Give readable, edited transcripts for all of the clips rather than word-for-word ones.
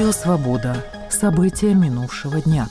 Радио «Свобода». События минувшего дня.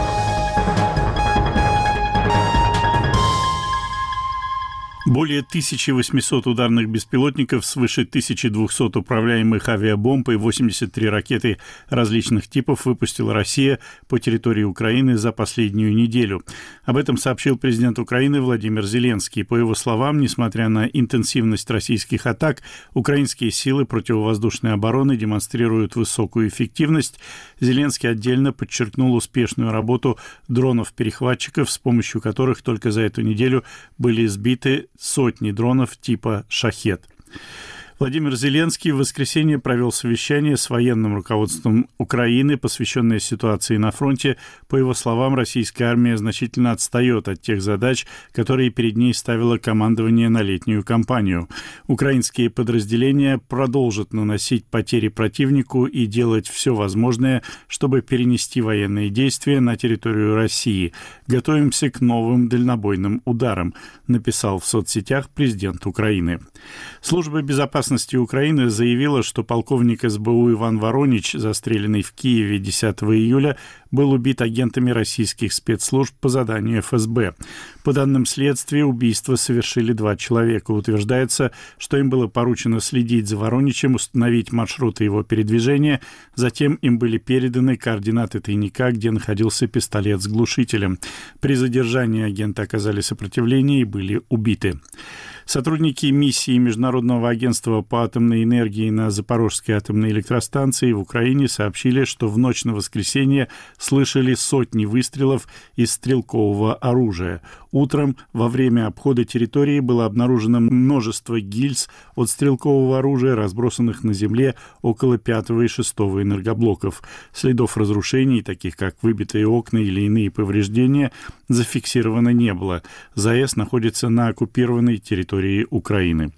Более 1800 ударных беспилотников, свыше 1200 управляемых авиабомб и 83 ракеты различных типов выпустила Россия по территории Украины за последнюю неделю. Об этом сообщил президент Украины Владимир Зеленский. По его словам, несмотря на интенсивность российских атак, украинские силы противовоздушной обороны демонстрируют высокую эффективность. Зеленский отдельно подчеркнул успешную работу дронов-перехватчиков, с помощью которых только за эту неделю были сбиты сотни дронов типа «Шахед». Владимир Зеленский в воскресенье провел совещание с военным руководством Украины, посвященное ситуации на фронте. По его словам, российская армия значительно отстает от тех задач, которые перед ней ставило командование на летнюю кампанию. Украинские подразделения продолжат наносить потери противнику и делать все возможное, чтобы перенести военные действия на территорию России. Готовимся к новым дальнобойным ударам, написал в соцсетях президент Украины. Служба безопасности Украины заявила, что полковник СБУ Иван Воронич, застреленный в Киеве 10 июля, был убит агентами российских спецслужб по заданию ФСБ. По данным следствия, убийство совершили 2 человека. Утверждается, что им было поручено следить за Вороничем, установить маршруты его передвижения. Затем им были переданы координаты тайника, где находился пистолет с глушителем. При задержании агенты оказали сопротивление и были убиты. Сотрудники миссии Международного агентства по атомной энергии на Запорожской атомной электростанции в Украине сообщили, что в ночь на воскресенье слышали сотни выстрелов из стрелкового оружия. Утром во время обхода территории было обнаружено множество гильз от стрелкового оружия, разбросанных на земле около 5 и 6 энергоблоков. Следов разрушений, таких как выбитые окна или иные повреждения, зафиксировано не было. ЗАЭС находится на оккупированной территории Украины.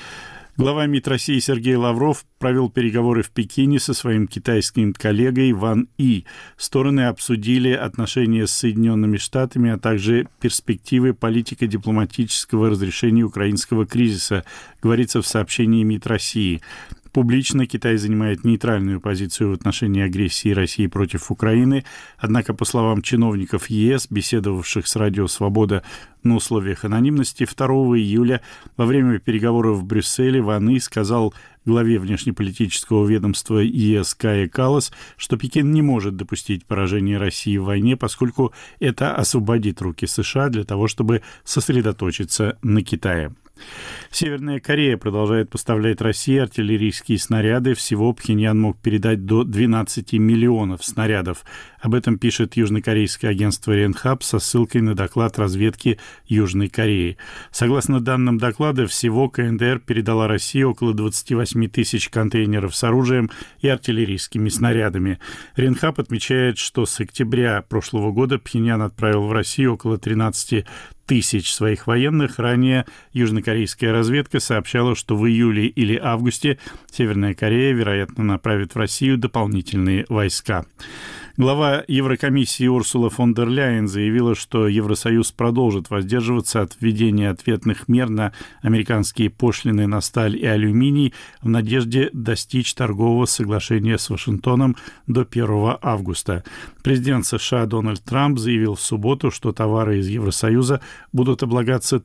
Глава МИД России Сергей Лавров провел переговоры в Пекине со своим китайским коллегой Ван И. Стороны обсудили отношения с Соединенными Штатами, а также перспективы политико-дипломатического разрешения украинского кризиса, говорится в сообщении МИД России. Публично Китай занимает нейтральную позицию в отношении агрессии России против Украины, однако, по словам чиновников ЕС, беседовавших с Радио «Свобода» на условиях анонимности, 2 июля во время переговоров в Брюсселе Ван И сказал главе внешнеполитического ведомства ЕС Кае Каллас, что Пекин не может допустить поражения России в войне, поскольку это освободит руки США для того, чтобы сосредоточиться на Китае. Северная Корея продолжает поставлять России артиллерийские снаряды. Всего Пхеньян мог передать до 12 миллионов снарядов. Об этом пишет южнокорейское агентство Ренхап со ссылкой на доклад разведки Южной Кореи. Согласно данным доклада, всего КНДР передала России около 28 тысяч контейнеров с оружием и артиллерийскими снарядами. Ренхап отмечает, что с октября прошлого года Пхеньян отправил в Россию около 13 тысяч своих военных. Ранее южнокорейская разведка сообщала, что в июле или августе Северная Корея, вероятно, направит в Россию дополнительные войска. Глава Еврокомиссии Урсула фон дер Ляйен заявила, что Евросоюз продолжит воздерживаться от введения ответных мер на американские пошлины на сталь и алюминий в надежде достичь торгового соглашения с Вашингтоном до 1 августа. Президент США Дональд Трамп заявил в субботу, что товары из Евросоюза будут облагаться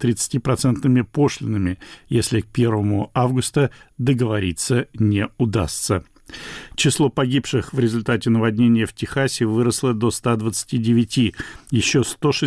30% пошлинами, если к 1 августа договориться не удастся. Число погибших в результате наводнения в Техасе выросло до 129. Еще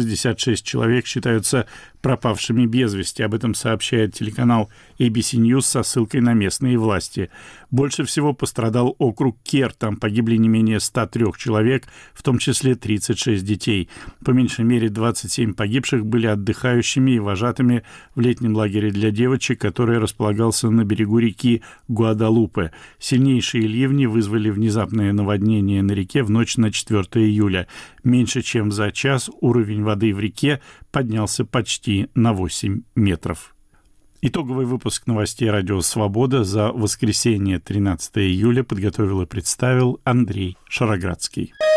166 человек считаются пропавшими без вести. Об этом сообщает телеканал ABC News со ссылкой на местные власти. Больше всего пострадал округ Кер. Там погибли не менее 103 человек, в том числе 36 детей. По меньшей мере 27 погибших были отдыхающими и вожатыми в летнем лагере для девочек, который располагался на берегу реки Гуадалупе. Сильнейшие ливни вызвали внезапное наводнение на реке в ночь на 4 июля. Меньше чем за час уровень воды в реке поднялся почти на 8 метров. Итоговый выпуск новостей «Радио Свобода» за воскресенье 13 июля подготовил и представил Андрей Шароградский.